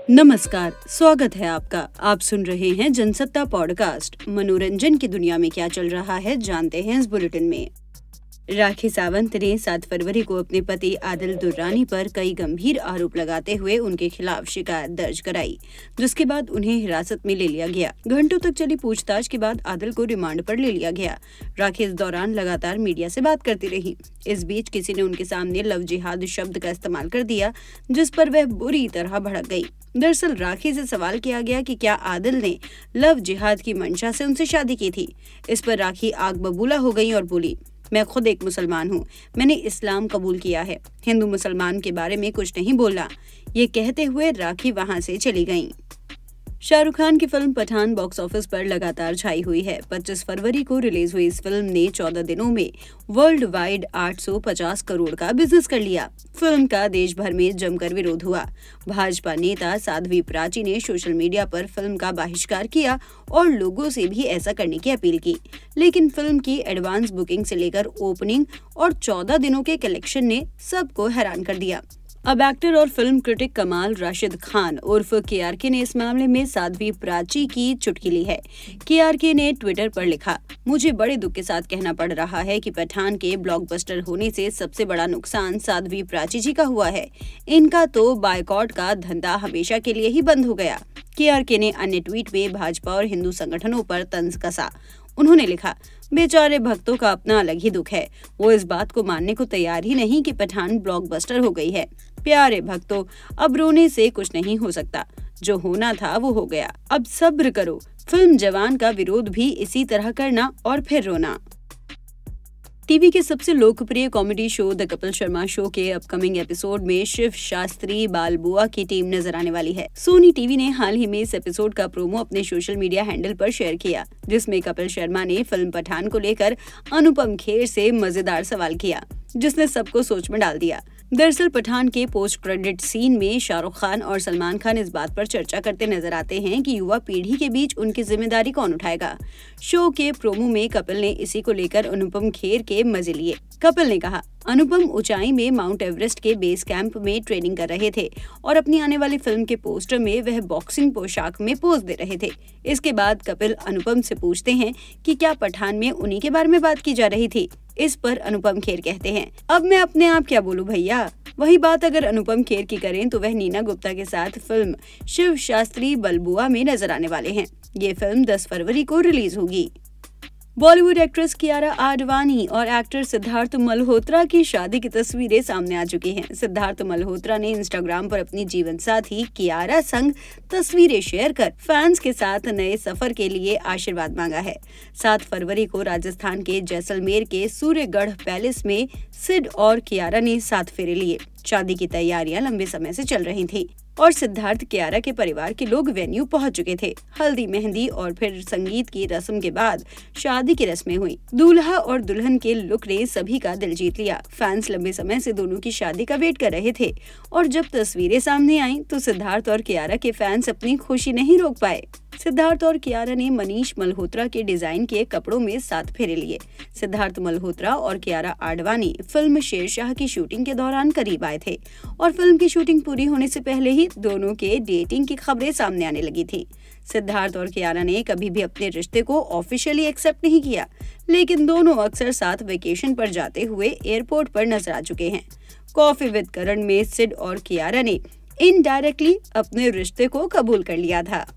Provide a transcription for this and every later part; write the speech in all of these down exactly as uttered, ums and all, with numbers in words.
नमस्कार, स्वागत है आपका। आप सुन रहे हैं जनसत्ता पॉडकास्ट। मनोरंजन की दुनिया में क्या चल रहा है, जानते हैं इस बुलेटिन में। राखी सावंत ने सात फरवरी को अपने पति आदिल दुर्रानी पर कई गंभीर आरोप लगाते हुए उनके खिलाफ शिकायत दर्ज कराई, जिसके बाद उन्हें हिरासत में ले लिया गया। घंटों तक चली पूछताछ के बाद आदिल को रिमांड पर ले लिया गया। राखी इस दौरान लगातार मीडिया से बात करती रही। इस बीच किसी ने उनके सामने लव जिहाद शब्द का इस्तेमाल कर दिया, जिस पर वह बुरी तरह भड़क गई। दरअसल राखी से सवाल किया गया कि क्या आदिल ने लव जिहाद की मंशा से उनसे शादी की थी। इस पर राखी आग बबूला हो गई और बोली, मैं खुद एक मुसलमान हूँ, मैंने इस्लाम कबूल किया है, हिंदू मुसलमान के बारे में कुछ नहीं बोला। ये कहते हुए राखी वहां से चली गईं। शाहरुख खान की फिल्म पठान बॉक्स ऑफिस पर लगातार छाई हुई है। पच्चीस फरवरी को रिलीज हुई इस फिल्म ने चौदह दिनों में वर्ल्ड वाइड आठ सौ पचास करोड़ का बिजनेस कर लिया। फिल्म का देश भर में जमकर विरोध हुआ। भाजपा नेता साध्वी प्राची ने सोशल मीडिया पर फिल्म का बहिष्कार किया और लोगों से भी ऐसा करने की अपील की। लेकिन फिल्म की एडवांस बुकिंग से लेकर ओपनिंग और चौदह दिनों के कलेक्शन ने सबको हैरान कर दिया। अब एक्टर और फिल्म क्रिटिक कमाल राशिद खान उर्फ केआरके ने इस मामले में साध्वी प्राची की चुटकी ली है। केआरके ने ट्विटर पर लिखा, मुझे बड़े दुख के साथ कहना पड़ रहा है कि पठान के ब्लॉकबस्टर होने से सबसे बड़ा नुकसान साध्वी प्राची जी का हुआ है। इनका तो बायकॉट का धंधा हमेशा के लिए ही बंद हो गया। केआरके ने अन्य ट्वीट में भाजपा और हिंदू संगठनों पर तंज कसा। उन्होंने लिखा, बेचारे भक्तों का अपना अलग ही दुख है। वो इस बात को मानने को तैयार ही नहीं कि पठान ब्लॉकबस्टर हो गई है। प्यारे भक्तों, अब रोने से कुछ नहीं हो सकता। जो होना था वो हो गया। अब सब्र करो। फिल्म जवान का विरोध भी इसी तरह करना और फिर रोना। टीवी के सबसे लोकप्रिय comedy show the Kapil Sharma show के अपकमिंग एपिसोड में शिव शास्त्री बालबुआ की टीम नजर आने वाली है। सोनी टीवी ने हाल ही में इस एपिसोड का प्रोमो अपने सोशल मीडिया हैंडल पर शेयर किया, जिसमें कपिल शर्मा ने फिल्म पठान को लेकर अनुपम खेर से मजेदार सवाल किया, जिसने सबको सोच में डाल दिया। दरअसल पठान के पोस्ट क्रेडिट सीन में शाहरुख खान और सलमान खान इस बात पर चर्चा करते नजर आते हैं कि युवा पीढ़ी के बीच उनकी जिम्मेदारी कौन उठाएगा। शो के प्रोमो में कपिल ने इसी को लेकर अनुपम खेर के मजे लिए। कपिल ने कहा, अनुपम ऊंचाई में माउंट एवरेस्ट के बेस कैंप में ट्रेनिंग कर रहे थे और अपनी आने वाली फिल्म के पोस्टर में वह बॉक्सिंग पोशाक में पोज दे रहे थे। इसके बाद कपिल अनुपम से पूछते हैं कि क्या पठान में उन्हीं के बारे में बात की जा रही थी। इस पर अनुपम खेर कहते हैं, अब मैं अपने आप क्या बोलूं भैया। वही बात अगर अनुपम खेर की करें तो वह नीना गुप्ता के साथ फिल्म शिव शास्त्री बलबुआ में नजर आने वाले हैं। ये फिल्म दस फरवरी को रिलीज होगी। बॉलीवुड एक्ट्रेस कियारा आडवाणी और एक्टर सिद्धार्थ मल्होत्रा की शादी की तस्वीरें सामने आ चुकी हैं। सिद्धार्थ मल्होत्रा ने इंस्टाग्राम पर अपनी जीवन साथी कियारा संग तस्वीरें शेयर कर फैंस के साथ नए सफर के लिए आशीर्वाद मांगा है। सात फरवरी को राजस्थान के जैसलमेर के सूर्यगढ़ पैलेस में सिड और कियारा ने सात फेरे लिए। शादी की तैयारियां लंबे समय से चल रही थी और सिद्धार्थ कियारा के परिवार के लोग वेन्यू पहुंच चुके थे। हल्दी, मेहंदी और फिर संगीत की रस्म के बाद शादी की रस्में हुई। दूल्हा और दुल्हन के लुक ने सभी का दिल जीत लिया। फैंस लंबे समय से दोनों की शादी का वेट कर रहे थे और जब तस्वीरें सामने आईं तो सिद्धार्थ और कियारा के फैंस अपनी खुशी नहीं रोक पाए। सिद्धार्थ और कियारा ने मनीष मल्होत्रा के डिजाइन के कपड़ों में सात फेरे लिए। सिद्धार्थ मल्होत्रा और कियारा आडवाणी फिल्म शेरशाह की शूटिंग के दौरान करीब आए थे और फिल्म की शूटिंग पूरी होने से पहले ही दोनों के डेटिंग की खबरें सामने आने लगी थी। सिद्धार्थ और कियारा ने कभी भी अपने रिश्ते को ऑफिशियली एक्सेप्ट नहीं किया, लेकिन दोनों अक्सर साथ वेकेशन पर जाते हुए एयरपोर्ट पर नजर आ चुके हैं। कॉफी विद करण में सिड और कियारा ने इनडायरेक्टली अपने रिश्ते को कबूल कर लिया था।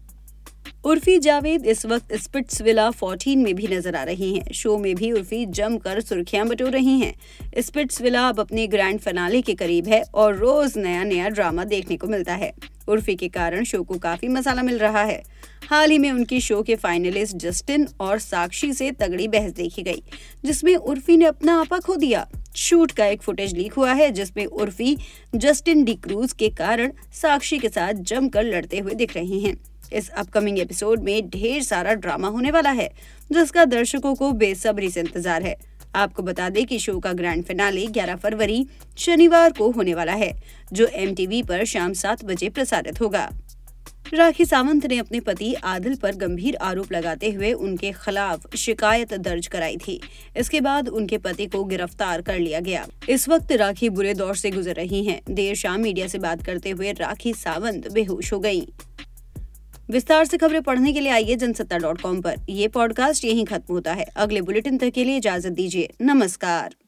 उर्फी जावेद इस वक्त स्पिट्सविला चौदह में भी नजर आ रही हैं। शो में भी उर्फी जमकर सुर्खियां बटोर रही हैं। स्पिट्सविला अब अपने ग्रैंड फिनाले के करीब है और रोज नया नया ड्रामा देखने को मिलता है। उर्फी के कारण शो को काफी मसाला मिल रहा है। हाल ही में उनकी शो के फाइनलिस्ट जस्टिन और साक्षी से तगड़ी बहस देखी गई, जिसमें उर्फी ने अपना आपा खो दिया। शूट का एक फुटेज लीक हुआ है, जिसमें उर्फी जस्टिन डी क्रूज के कारण साक्षी के साथ जमकर लड़ते हुए दिख रही हैं। इस अपकमिंग एपिसोड में ढेर सारा ड्रामा होने वाला है, जिसका दर्शकों को बेसब्री से इंतजार है। आपको बता दें कि शो का ग्रैंड फिनाले ग्यारह फरवरी शनिवार को होने वाला है, जो एम टी वी पर शाम सात बजे प्रसारित होगा। राखी सावंत ने अपने पति आदिल पर गंभीर आरोप लगाते हुए उनके खिलाफ शिकायत दर्ज कराई थी। इसके बाद उनके पति को गिरफ्तार कर लिया गया। इस वक्त राखी बुरे दौर से गुजर रही हैं। देर शाम मीडिया से बात करते हुए राखी सावंत बेहोश हो गईं। विस्तार से खबरें पढ़ने के लिए आइए जनसत्ता डॉट कॉम पर। ये पॉडकास्ट यहीं खत्म होता है। अगले बुलेटिन तक के लिए इजाजत दीजिए। नमस्कार।